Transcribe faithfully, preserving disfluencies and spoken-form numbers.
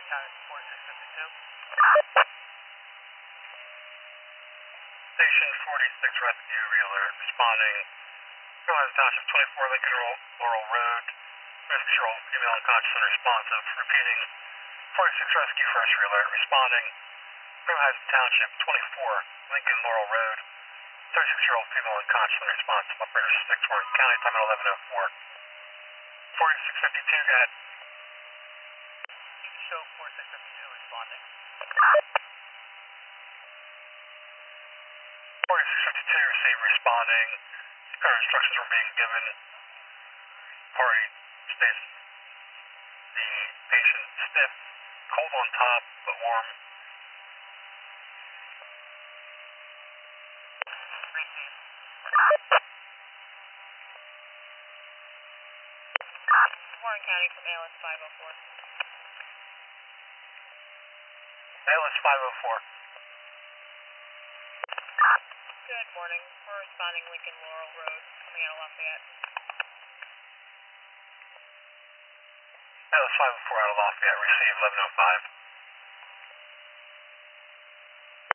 County forty-six fifty-two. Station forty-six Rescue Realert responding. Carolina Township twenty-four Lincoln Laurel Road. Rescue female unconscious and responsive. Repeating. forty-six Rescue First Realert responding. Carolina Township twenty-four Lincoln Laurel Road. thirty-six-year-old female unconscious and responsive. Operator six Warren County, time at eleven oh four. forty-six fifty-two, go ahead. Show forty-six fifty-two responding. forty-six fifty-two, receive responding. Current instructions are being given. Party states the patient stiff, cold on top, but warm. Receive. Warren County from A L S five oh four. A L S five oh four. Good morning. We're responding Lincoln Laurel Road, coming out of Lafayette. A L S five oh four out of Lafayette, receive eleven oh five.